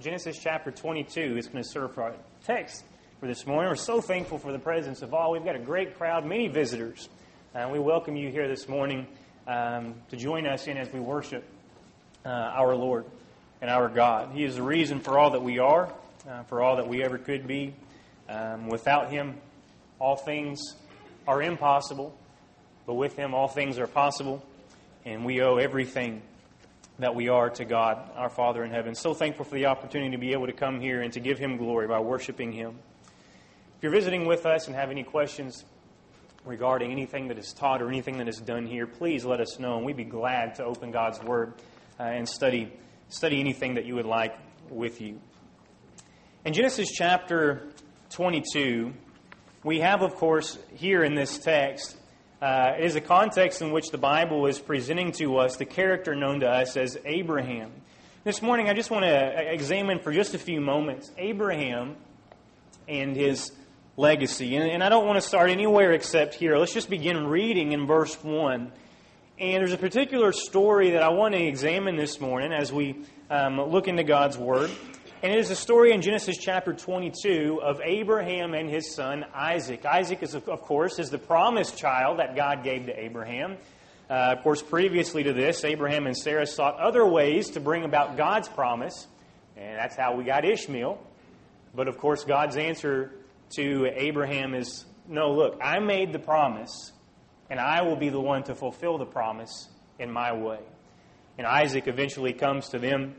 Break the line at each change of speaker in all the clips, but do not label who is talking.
Genesis chapter 22 is going to serve for our text for this morning. We're so thankful for the presence of all. We've got a great crowd, many visitors. We welcome you here this morning to join us in as we worship our Lord and our God. He is the reason for all that we are, for all that we ever could be. Without Him, all things are impossible, but with Him, all things are possible, and we owe everything that we are to God, our Father in heaven. So thankful for the opportunity to be able to come here and to give Him glory by worshiping Him. If you're visiting with us and have any questions regarding anything that is taught or anything that is done here, please let us know, and we'd be glad to open God's Word and study anything that you would like with you. In Genesis chapter 22, we have, of course, here in this text, it is a context in which the Bible is presenting to us the character known to us as Abraham. This morning, I just want to examine for just a few moments Abraham and his legacy. And I don't want to start anywhere except here. Let's just begin reading in verse 1. And there's a particular story that I want to examine this morning as we look into God's Word. And it is a story in Genesis chapter 22 of Abraham and his son Isaac. Isaac, is, of course, is the promised child that God gave to Abraham. Of course, previously to this, Abraham and Sarah sought other ways to bring about God's promise. And that's how we got Ishmael. But, of course, God's answer to Abraham is, no, look, I made the promise, and I will be the one to fulfill the promise in my way. And Isaac eventually comes to them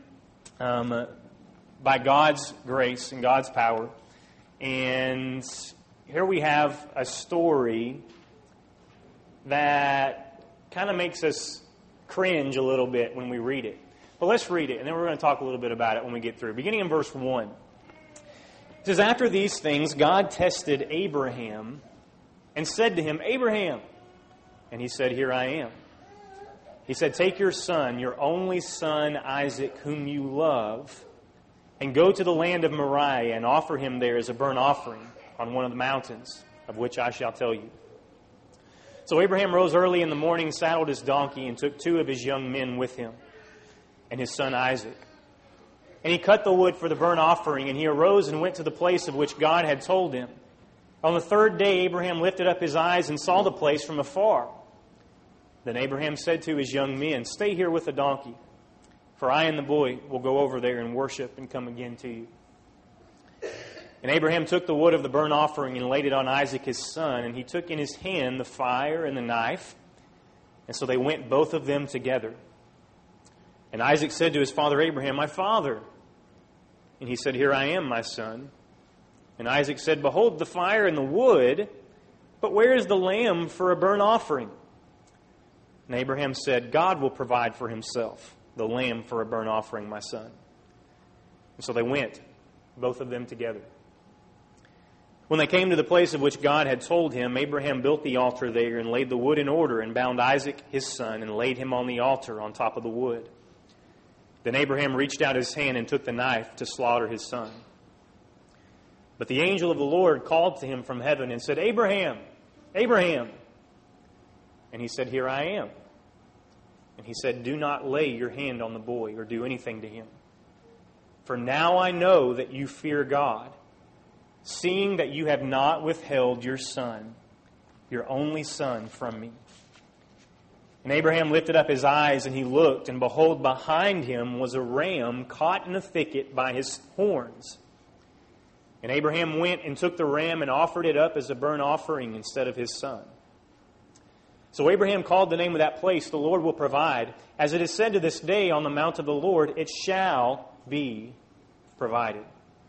by God's grace and God's power. And here we have a story that kind of makes us cringe a little bit when we read it. But let's read it, and then we're going to talk a little bit about it when we get through. Beginning in verse 1. It says, "After these things, God tested Abraham and said to him, 'Abraham.' And he said, 'Here I am.' He said, 'Take your son, your only son Isaac, whom you love, and go to the land of Moriah and offer him there as a burnt offering on one of the mountains, of which I shall tell you.' So Abraham rose early in the morning, saddled his donkey, and took 2 of his young men with him, and his son Isaac. And he cut the wood for the burnt offering, and he arose and went to the place of which God had told him. On the 3rd day, Abraham lifted up his eyes and saw the place from afar. Then Abraham said to his young men, 'Stay here with the donkey, for I and the boy will go over there and worship and come again to you.' And Abraham took the wood of the burnt offering and laid it on Isaac his son, and he took in his hand the fire and the knife. And so they went both of them together. And Isaac said to his father Abraham, 'My father.' And he said, 'Here I am, my son.' And Isaac said, 'Behold the fire and the wood, but where is the lamb for a burnt offering?' And Abraham said, 'God will provide for himself the lamb for a burnt offering, my son.' And so they went, both of them together. When they came to the place of which God had told him, Abraham built the altar there and laid the wood in order and bound Isaac his son and laid him on the altar on top of the wood. Then Abraham reached out his hand and took the knife to slaughter his son. But the angel of the Lord called to him from heaven and said, 'Abraham, Abraham.' And he said, 'Here I am.' And he said, 'Do not lay your hand on the boy or do anything to him. For now I know that you fear God, seeing that you have not withheld your son, your only son, from me.' And Abraham lifted up his eyes, and he looked, and behold, behind him was a ram caught in a thicket by his horns. And Abraham went and took the ram and offered it up as a burnt offering instead of his son. So Abraham called the name of that place, 'The Lord will provide.' As it is said to this day, on the mount of the Lord, it shall be provided.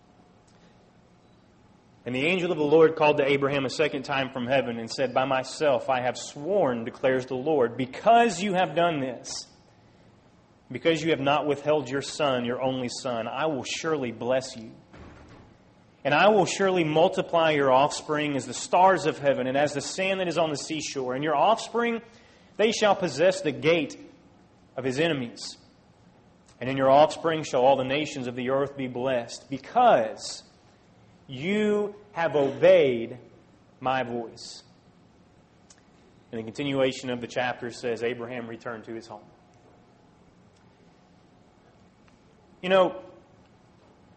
And the angel of the Lord called to Abraham a second time from heaven and said, 'By myself I have sworn, declares the Lord, because you have done this, because you have not withheld your son, your only son, I will surely bless you. And I will surely multiply your offspring as the stars of heaven and as the sand that is on the seashore. And your offspring, they shall possess the gate of his enemies. And in your offspring shall all the nations of the earth be blessed, because you have obeyed my voice.'" And the continuation of the chapter says, Abraham returned to his home. You know,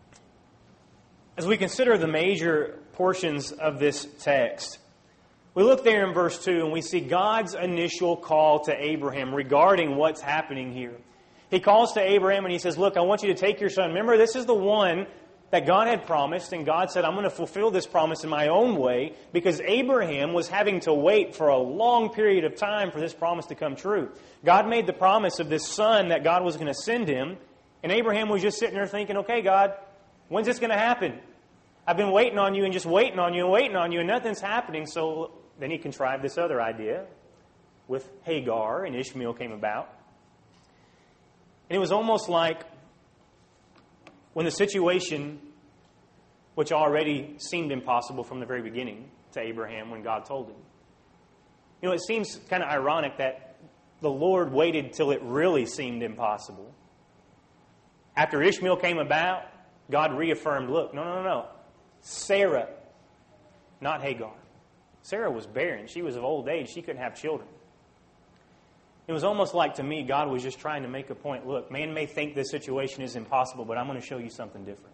As we consider the major portions of this text, we look there in verse 2 and we see God's initial call to Abraham regarding what's happening here. He calls to Abraham and he says, look, I want you to take your son. Remember, this is the one that God had promised, and God said, I'm going to fulfill this promise in my own way, because Abraham was having to wait for a long period of time for this promise to come true. God made the promise of this son that God was going to send him, and Abraham was just sitting there thinking, okay, God, when's this going to happen? I've been waiting on you and just waiting on you and waiting on you, and nothing's happening. So then he contrived this other idea with Hagar, and Ishmael came about. And it was almost like when the situation, which already seemed impossible from the very beginning to Abraham when God told him. You know, it seems kind of ironic that the Lord waited till it really seemed impossible. After Ishmael came about, God reaffirmed, look, no. Sarah, not Hagar. Sarah was barren. She was of old age. She couldn't have children. It was almost like, to me, God was just trying to make a point. Look, man may think this situation is impossible, but I'm going to show you something different.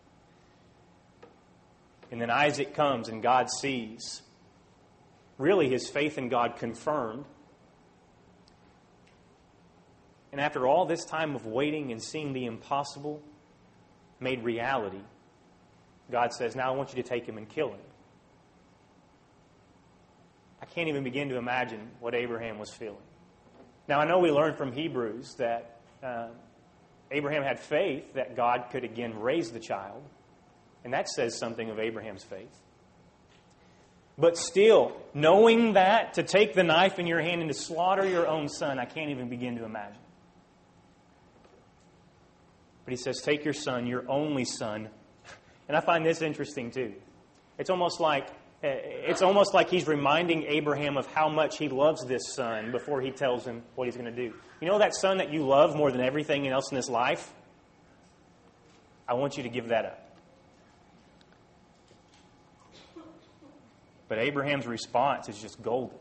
And then Isaac comes and God sees. Really, his faith in God confirmed. And after all this time of waiting and seeing the impossible made reality, God says, now I want you to take him and kill him. I can't even begin to imagine what Abraham was feeling. Now, I know we learned from Hebrews that Abraham had faith that God could again raise the child. And that says something of Abraham's faith. But still, knowing that, to take the knife in your hand and to slaughter your own son, I can't even begin to imagine. But he says, take your son, your only son. And I find this interesting too. It's almost like he's reminding Abraham of how much he loves this son before he tells him what he's going to do. You know that son that you love more than everything else in this life? I want you to give that up. But Abraham's response is just golden.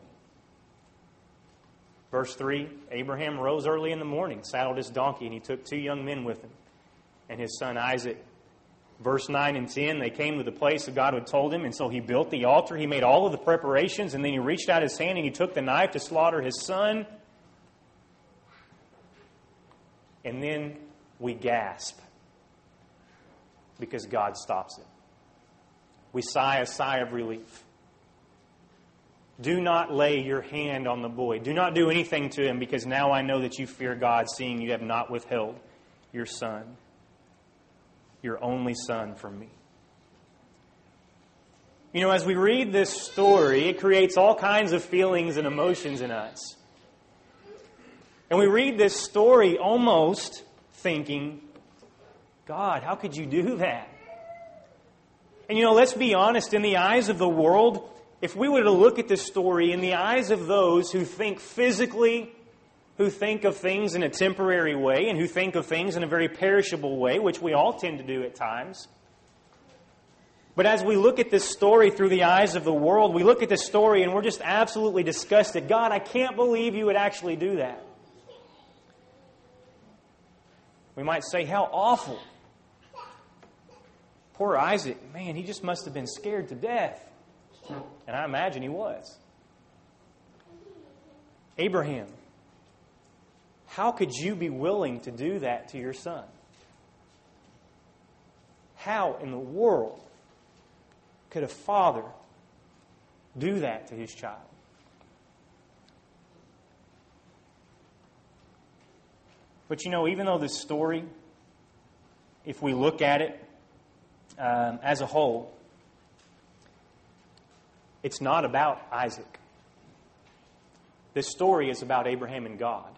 Verse 3, Abraham rose early in the morning, saddled his donkey, and he took 2 young men with him and his son Isaac. Verse 9 and 10, they came to the place that God had told him, and so he built the altar. He made all of the preparations, and then he reached out his hand and he took the knife to slaughter his son. And then we gasp because God stops it. We sigh a sigh of relief. Do not lay your hand on the boy. Do not do anything to him, because now I know that you fear God, seeing you have not withheld your son, your only son, from me. You know, as we read this story, it creates all kinds of feelings and emotions in us. And we read this story almost thinking, God, how could you do that? And you know, let's be honest, in the eyes of the world, if we were to look at this story in the eyes of those who think physically, who think of things in a temporary way, and who think of things in a very perishable way, which we all tend to do at times. But as we look at this story through the eyes of the world, we look at this story and we're just absolutely disgusted. God, I can't believe you would actually do that. We might say, how awful. Poor Isaac, man, he just must have been scared to death. And I imagine he was. Abraham, how could you be willing to do that to your son? How in the world could a father do that to his child? But you know, even though this story, if we look at it as a whole, it's not about Isaac. This story is about Abraham and God.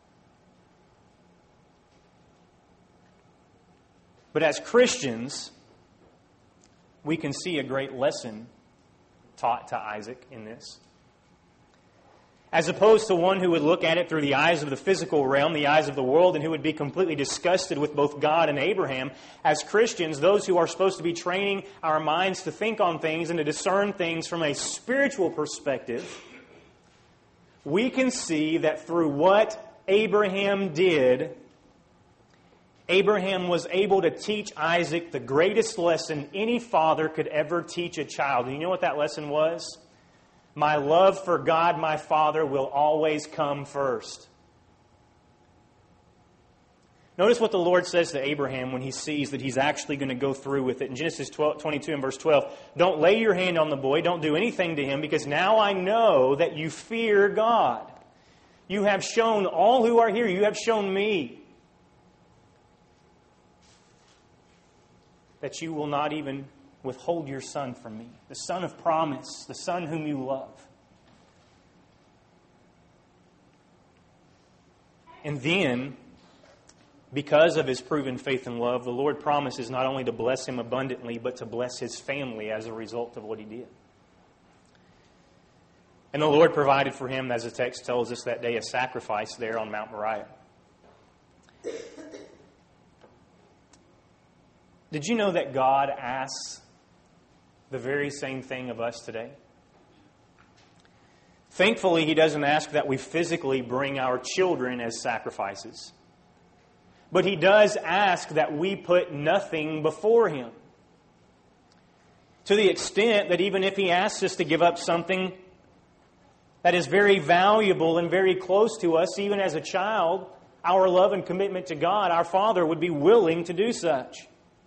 But as Christians, we can see a great lesson taught to Isaac in this. As opposed to one who would look at it through the eyes of the physical realm, the eyes of the world, and who would be completely disgusted with both God and Abraham, as Christians, those who are supposed to be training our minds to think on things and to discern things from a spiritual perspective, we can see that through what Abraham did, Abraham was able to teach Isaac the greatest lesson any father could ever teach a child. And you know what that lesson was? My love for God, my Father, will always come first. Notice what the Lord says to Abraham when he sees that he's actually going to go through with it. In Genesis 22 and verse 12, don't lay your hand on the boy, don't do anything to him, because now I know that you fear God. You have shown all who are here, you have shown me that you will not even withhold your son from me, the son of promise, the son whom you love. And then, because of his proven faith and love, the Lord promises not only to bless him abundantly, but to bless his family as a result of what he did. And the Lord provided for him, as the text tells us that day, a sacrifice there on Mount Moriah. Did you know that God asks the very same thing of us today? Thankfully, He doesn't ask that we physically bring our children as sacrifices. But He does ask that we put nothing before Him. To the extent that even if He asks us to give up something that is very valuable and very close to us, even as a child, our love and commitment to God, our Father, would be willing to do such.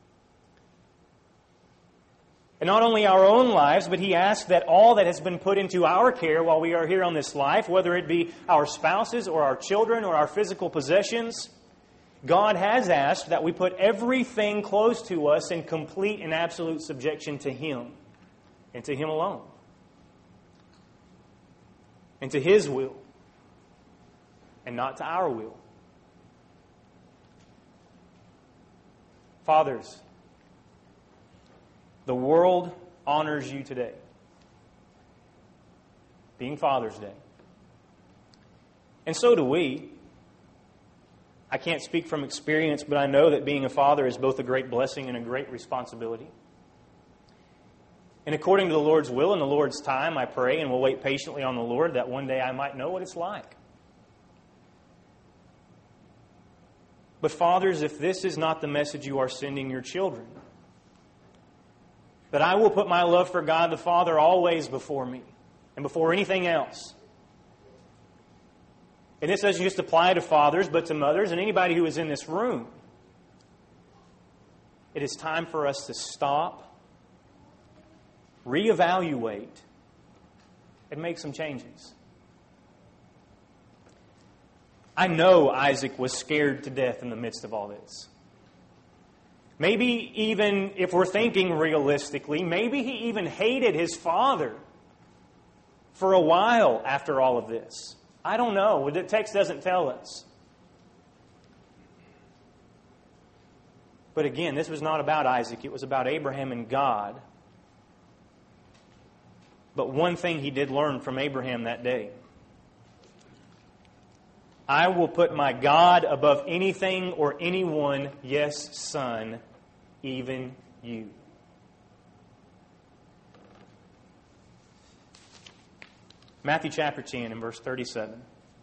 And not only our own lives, but He asks that all that has been put into our care while we are here on this life, whether it be our spouses or our children or our physical possessions, God has asked that we put everything close to us in complete and absolute subjection to Him and to Him alone. And to His will and not to our will. Fathers, the world honors you today, being Father's Day. And so do we. I can't speak from experience, but I know that being a father is both a great blessing and a great responsibility. And according to the Lord's will and the Lord's time, I pray and will wait patiently on the Lord that one day I might know what it's like. But fathers, if this is not the message you are sending your children, that I will put my love for God the Father always before me and before anything else. And this doesn't just apply to fathers, but to mothers and anybody who is in this room. It is time for us to stop, reevaluate, and make some changes. I know Isaac was scared to death in the midst of all this. Maybe even, if we're thinking realistically, maybe he even hated his father for a while after all of this. I don't know. The text doesn't tell us. But again, this was not about Isaac. It was about Abraham and God. But one thing he did learn from Abraham that day: I will put my God above anything or anyone, yes, son, even you. Matthew chapter 10 and verse 37.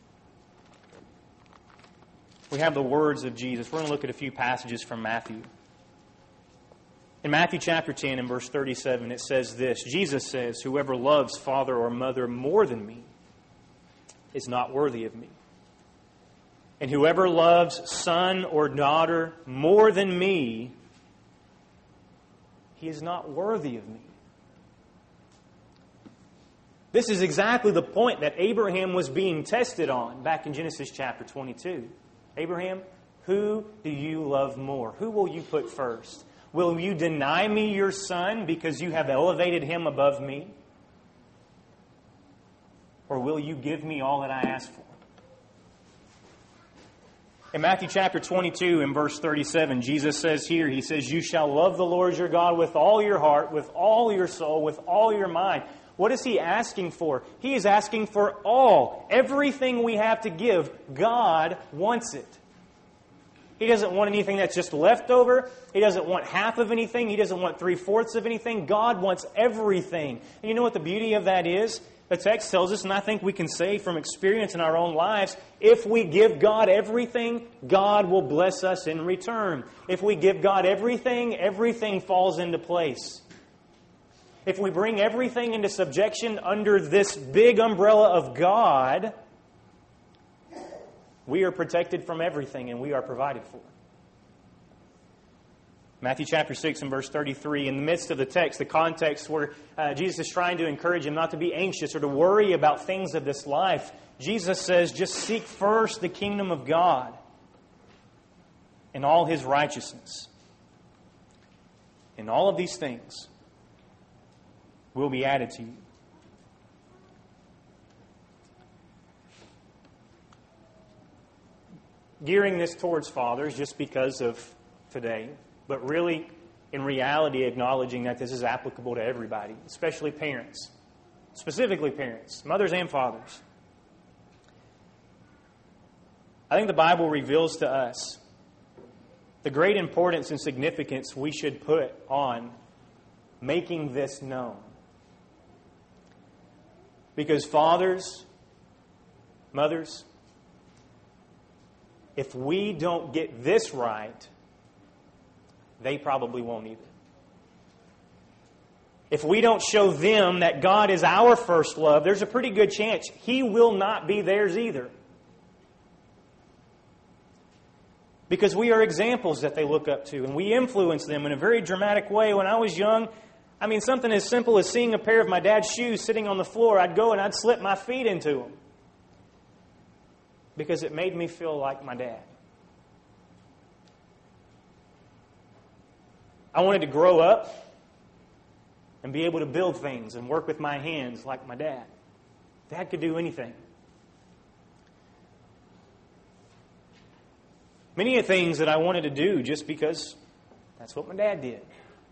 We have the words of Jesus. We're going to look at a few passages from Matthew. In Matthew chapter 10 and verse 37, it says this. Jesus says, whoever loves father or mother more than me is not worthy of me. And whoever loves son or daughter more than me, he is not worthy of me. This is exactly the point that Abraham was being tested on back in Genesis chapter 22. Abraham, who do you love more? Who will you put first? Will you deny me your son because you have elevated him above me? Or will you give me all that I ask for? In Matthew chapter 22 and verse 37, Jesus says here, He says, you shall love the Lord your God with all your heart, with all your soul, with all your mind. What is He asking for? He is asking for all. Everything we have to give, God wants it. He doesn't want anything that's just left over. He doesn't want half of anything. He doesn't want 3/4 of anything. God wants everything. And you know what the beauty of that is? The text tells us, and I think we can say from experience in our own lives, if we give God everything, God will bless us in return. If we give God everything, everything falls into place. If we bring everything into subjection under this big umbrella of God, we are protected from everything and we are provided for. Matthew chapter 6 and verse 33, in the midst of the text, the context where Jesus is trying to encourage him not to be anxious or to worry about things of this life, Jesus says, just seek first the kingdom of God and all His righteousness. And all of these things will be added to you. Gearing this towards fathers just because of today, but really, in reality, acknowledging that this is applicable to everybody, especially parents, specifically parents, mothers and fathers. I think the Bible reveals to us the great importance and significance we should put on making this known. Because fathers, mothers, if we don't get this right, they probably won't either. If we don't show them that God is our first love, there's a pretty good chance He will not be theirs either. Because we are examples that they look up to, and we influence them in a very dramatic way. When I was young, something as simple as seeing a pair of my dad's shoes sitting on the floor, I'd go and I'd slip my feet into them. Because it made me feel like my dad. I wanted to grow up and be able to build things and work with my hands like my dad. Dad could do anything. Many of the things that I wanted to do just because that's what my dad did.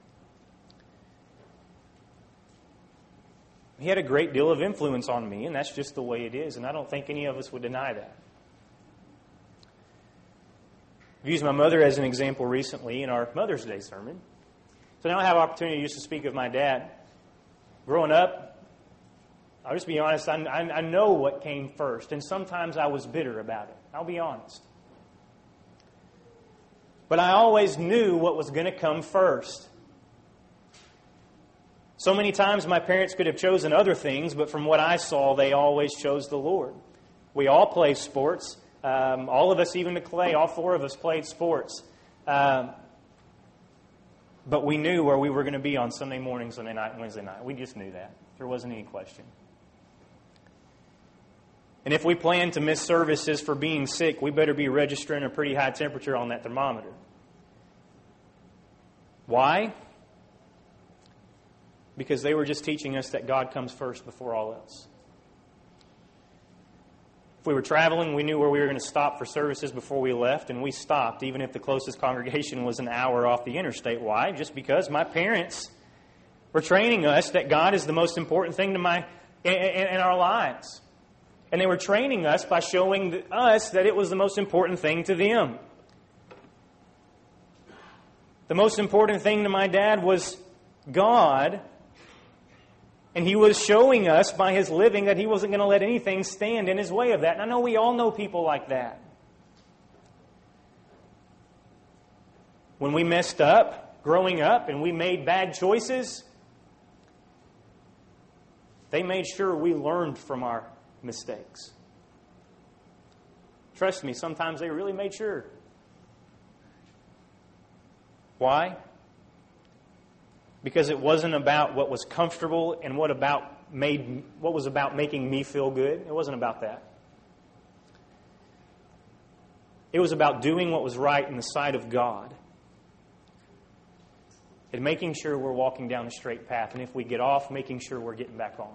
He had a great deal of influence on me, and that's just the way it is, and I don't think any of us would deny that. I've used my mother as an example recently in our Mother's Day sermon. So now I have opportunity just to speak of my dad. Growing up, I'll just be honest, I know what came first, and sometimes I was bitter about it. I'll be honest. But I always knew what was going to come first. So many times my parents could have chosen other things, but from what I saw, they always chose the Lord. We all play sports. All of us, even to Clay, all four of us played sports. But we knew where we were going to be on Sunday morning, Sunday night, and Wednesday night. We just knew that. There wasn't any question. And if we plan to miss services for being sick, we better be registering a pretty high temperature on that thermometer. Why? Because they were just teaching us that God comes first before all else. If we were traveling, we knew where we were going to stop for services before we left, and we stopped, even if the closest congregation was an hour off the interstate. Why? Just because my parents were training us that God is the most important thing in our lives. And they were training us by showing us that it was the most important thing to them. The most important thing to my dad was God. And he was showing us by his living that he wasn't going to let anything stand in his way of that. And I know we all know people like that. When we messed up growing up and we made bad choices, they made sure we learned from our mistakes. Trust me, sometimes they really made sure. Why? Because it wasn't about what was comfortable and what was about making me feel good. It wasn't about that. It was about doing what was right in the sight of God. And making sure we're walking down the straight path. And if we get off, making sure we're getting back on.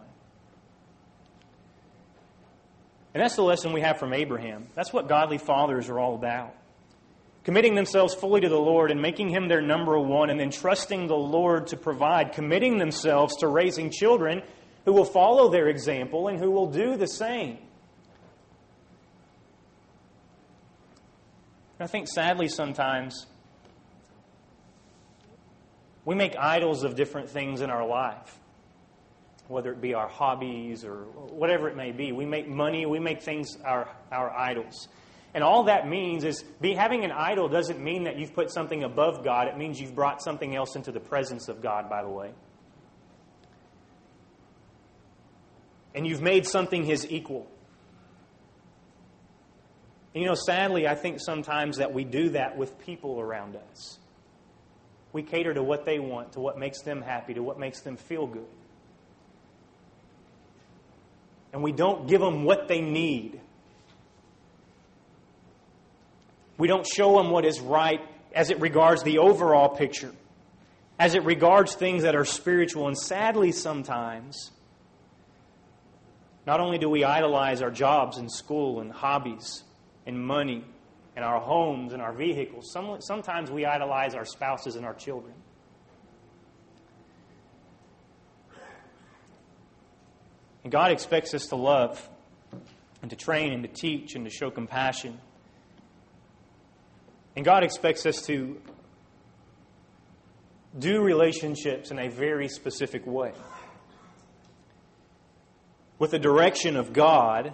And that's the lesson we have from Abraham. That's what godly fathers are all about. Committing themselves fully to the Lord and making Him their number one, and then trusting the Lord to provide, committing themselves to raising children who will follow their example and who will do the same. I think sadly sometimes we make idols of different things in our life. whether it be our hobbies or whatever it may be. We make money, we make things our idols. And all that means is having an idol doesn't mean that you've put something above God. It means you've brought something else into the presence of God, by the way. And you've made something His equal. And sadly, I think sometimes that we do that with people around us. We cater to what they want, to what makes them happy, to what makes them feel good. And we don't give them what they need. We don't show them what is right as it regards the overall picture, as it regards things that are spiritual. And sadly, sometimes, not only do we idolize our jobs and school and hobbies and money and our homes and our vehicles, sometimes we idolize our spouses and our children. And God expects us to love and to train and to teach and to show compassion. And God expects us to do relationships in a very specific way, with the direction of God,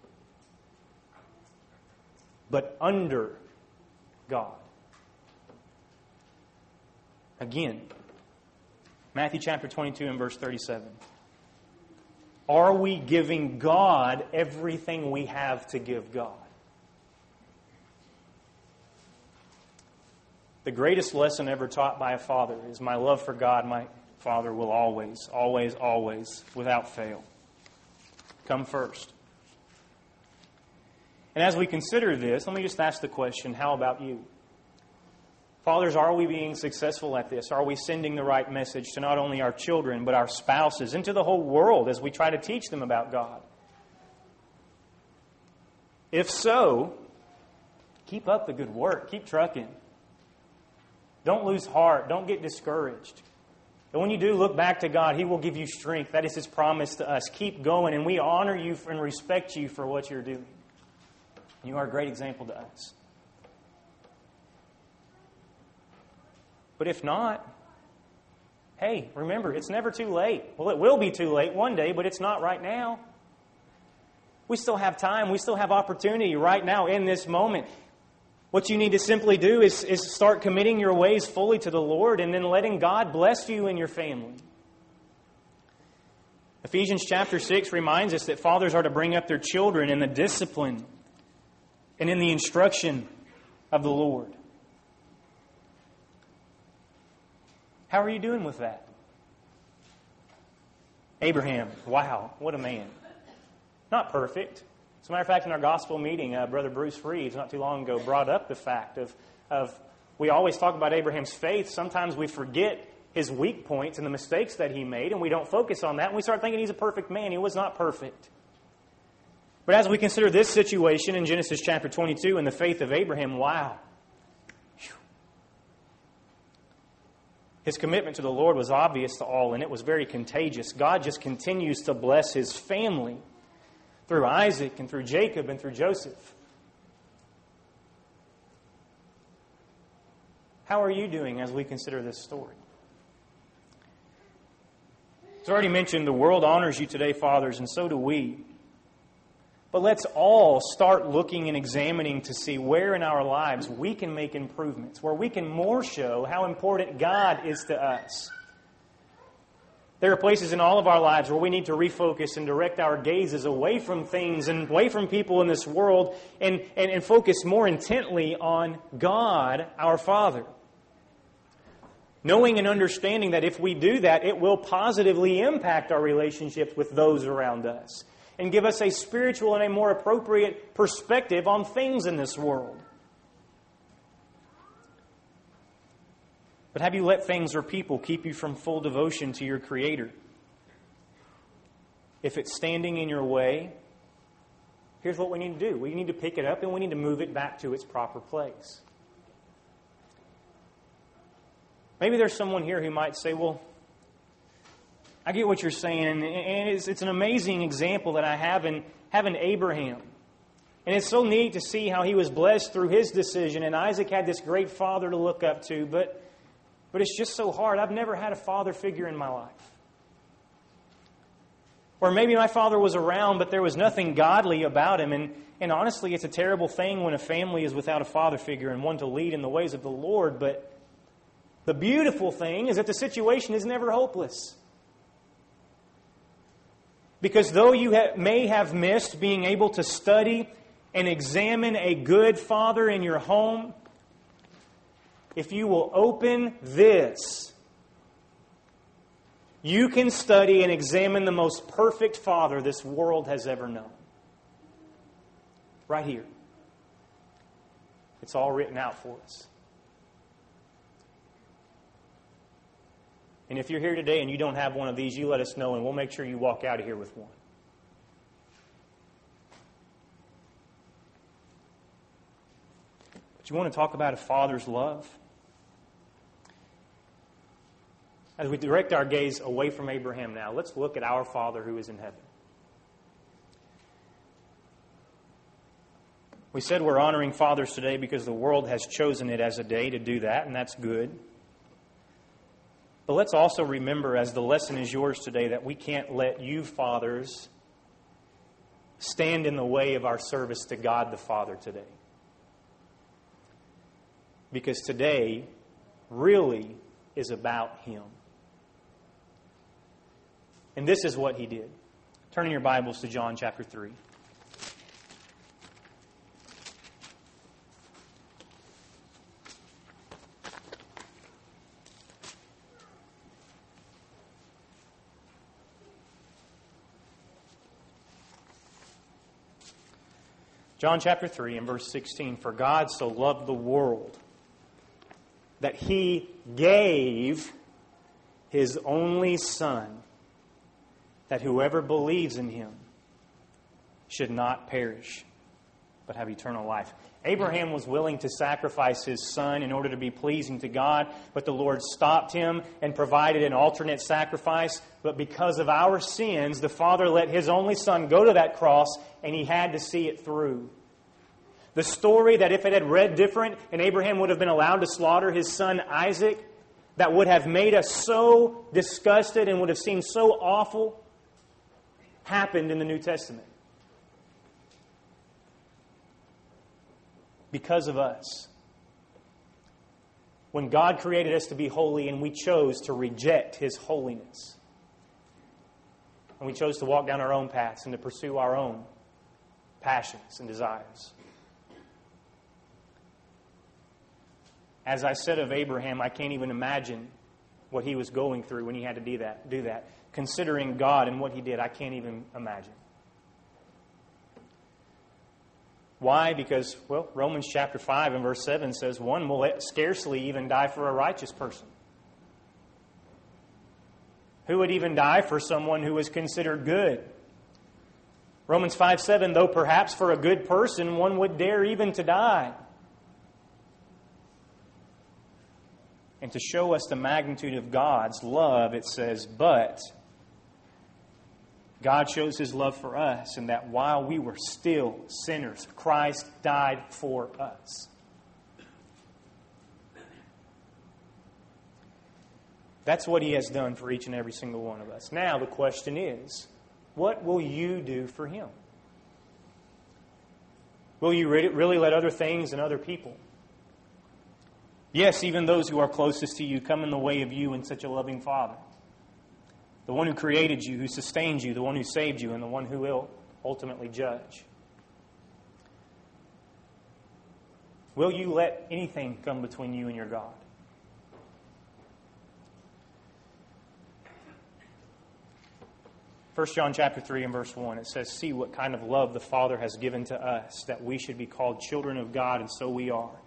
but under God. Again, Matthew chapter 22 and verse 37. Are we giving God everything we have to give God? The greatest lesson ever taught by a father is my love for God, my Father, will always, always, always, without fail, come first. And as we consider this, let me just ask the question, how about you? Fathers, are we being successful at this? Are we sending the right message to not only our children, but our spouses, into the whole world as we try to teach them about God? If so, keep up the good work. Keep trucking. Don't lose heart. Don't get discouraged. But when you do look back to God, He will give you strength. That is His promise to us. Keep going, and we honor you and respect you for what you're doing. You are a great example to us. But if not, hey, remember, it's never too late. Well, it will be too late one day, but it's not right now. We still have time. We still have opportunity right now in this moment. What you need to simply do is start committing your ways fully to the Lord and then letting God bless you and your family. Ephesians chapter 6 reminds us that fathers are to bring up their children in the discipline and in the instruction of the Lord. How are you doing with that? Abraham, wow, what a man. Not perfect. As a matter of fact, in our gospel meeting, Brother Bruce Reeves, not too long ago, brought up the fact of we always talk about Abraham's faith. Sometimes we forget his weak points and the mistakes that he made, and we don't focus on that, and we start thinking he's a perfect man. He was not perfect. But as we consider this situation in Genesis chapter 22 and the faith of Abraham, wow. His commitment to the Lord was obvious to all, and it was very contagious. God just continues to bless His family through Isaac and through Jacob and through Joseph. How are you doing as we consider this story? As already mentioned, the world honors you today, fathers, and so do we. But let's all start looking and examining to see where in our lives we can make improvements, where we can more show how important God is to us. There are places in all of our lives where we need to refocus and direct our gazes away from things and away from people in this world and focus more intently on God, our Father. Knowing and understanding that if we do that, it will positively impact our relationships with those around us and give us a spiritual and a more appropriate perspective on things in this world. But have you let things or people keep you from full devotion to your Creator? If it's standing in your way, here's what we need to do. We need to pick it up and we need to move it back to its proper place. Maybe there's someone here who might say, well, I get what you're saying, and it's an amazing example that I have in Abraham. And it's so neat to see how he was blessed through his decision, and Isaac had this great father to look up to, but it's just so hard. I've never had a father figure in my life. Or maybe my father was around, but there was nothing godly about him. And honestly, it's a terrible thing when a family is without a father figure and one to lead in the ways of the Lord. But the beautiful thing is that the situation is never hopeless. Because though you may have missed being able to study and examine a good father in your home, if you will open this, you can study and examine the most perfect father this world has ever known. Right here. It's all written out for us. And if you're here today and you don't have one of these, you let us know and we'll make sure you walk out of here with one. But you want to talk about a father's love? As we direct our gaze away from Abraham now, let's look at our Father who is in heaven. We said we're honoring fathers today because the world has chosen it as a day to do that, and that's good. But let's also remember, as the lesson is yours today, that we can't let you fathers stand in the way of our service to God the Father today. Because today really is about Him. And this is what He did. Turn in your Bibles to John chapter 3. John chapter 3 and verse 16, "For God so loved the world that He gave His only Son, that whoever believes in Him should not perish, but have eternal life." Abraham was willing to sacrifice his son in order to be pleasing to God, but the Lord stopped him and provided an alternate sacrifice. But because of our sins, the Father let His only Son go to that cross, and He had to see it through. The story that if it had read different and Abraham would have been allowed to slaughter his son Isaac, that would have made us so disgusted and would have seemed so awful, happened in the New Testament. Because of us. When God created us to be holy and we chose to reject His holiness, and we chose to walk down our own paths and to pursue our own passions and desires. As I said of Abraham, I can't even imagine what he was going through when he had to do that. Considering God and what He did, I can't even imagine. Why? Because, Romans chapter 5 and verse 7 says, "One will scarcely even die for a righteous person." Who would even die for someone who was considered good? Romans 5:7, "Though perhaps for a good person one would dare even to die." And to show us the magnitude of God's love, it says, "But God shows His love for us, in that while we were still sinners, Christ died for us." That's what He has done for each and every single one of us. Now the question is, what will you do for Him? Will you really let other things and other people, yes, even those who are closest to you, come in the way of you and such a loving Father? The one who created you, who sustains you, the one who saved you, and the one who will ultimately judge. Will you let anything come between you and your God? 1 John chapter 3 and verse 1, it says, "See what kind of love the Father has given to us, that we should be called children of God, and so we are."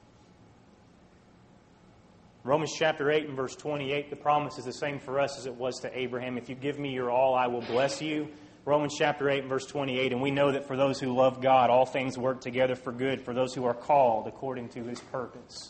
Romans chapter 8 and verse 28, the promise is the same for us as it was to Abraham. "If you give me your all, I will bless you." Romans chapter 8 and verse 28, "And we know that for those who love God, all things work together for good, for those who are called according to His purpose."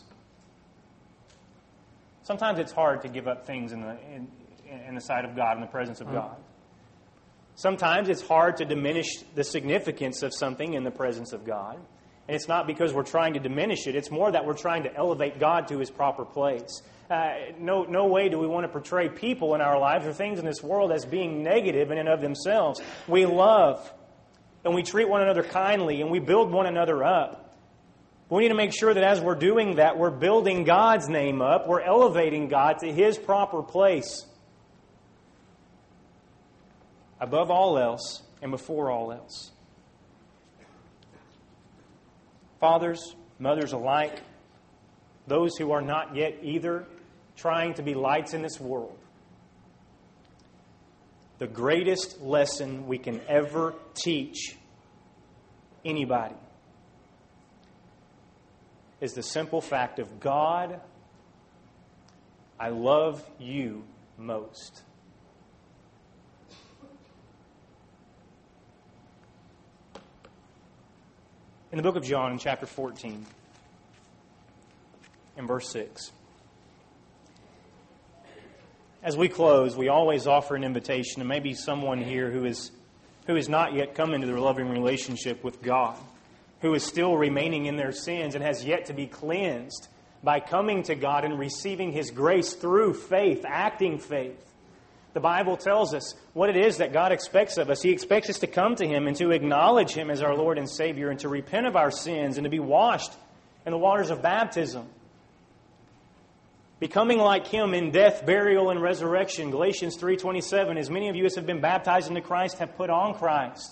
Sometimes it's hard to give up things in the sight of God, in the presence of God. Sometimes it's hard to diminish the significance of something in the presence of God. And it's not because we're trying to diminish it. It's more that we're trying to elevate God to His proper place. No way do we want to portray people in our lives or things in this world as being negative in and of themselves. We love and we treat one another kindly and we build one another up. We need to make sure that as we're doing that, we're building God's name up. We're elevating God to His proper place. Above all else and before all else. Fathers, mothers alike, those who are not yet either, trying to be lights in this world. The greatest lesson we can ever teach anybody is the simple fact of, God, I love you most. In the book of John, in chapter 14, in verse 6, as we close, we always offer an invitation to maybe someone here who has not yet come into the loving relationship with God, who is still remaining in their sins and has yet to be cleansed by coming to God and receiving His grace through faith, acting faith. The Bible tells us what it is that God expects of us. He expects us to come to Him and to acknowledge Him as our Lord and Savior and to repent of our sins and to be washed in the waters of baptism. Becoming like Him in death, burial, and resurrection. Galatians 3:27, as many of you as have been baptized into Christ have put on Christ.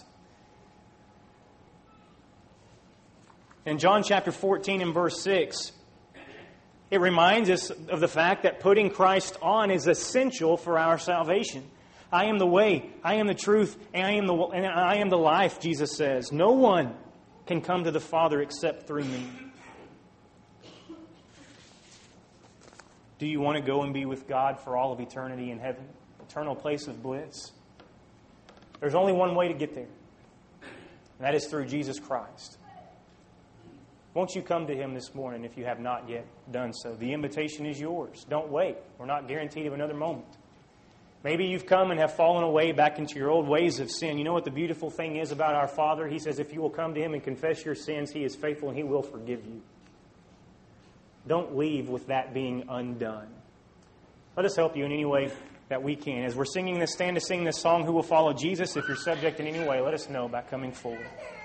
In John chapter 14 and verse 6, it reminds us of the fact that putting Christ on is essential for our salvation. I am the way, I am the truth, and I am the life, Jesus says. No one can come to the Father except through me. Do you want to go and be with God for all of eternity in heaven? Eternal place of bliss? There's only one way to get there. And that is through Jesus Christ. Won't you come to Him this morning if you have not yet done so? The invitation is yours. Don't wait. We're not guaranteed of another moment. Maybe you've come and have fallen away back into your old ways of sin. You know what the beautiful thing is about our Father? He says if you will come to Him and confess your sins, He is faithful and He will forgive you. Don't leave with that being undone. Let us help you in any way that we can. As we're stand to sing this song, Who Will Follow Jesus? If you're subject in any way, let us know by coming forward.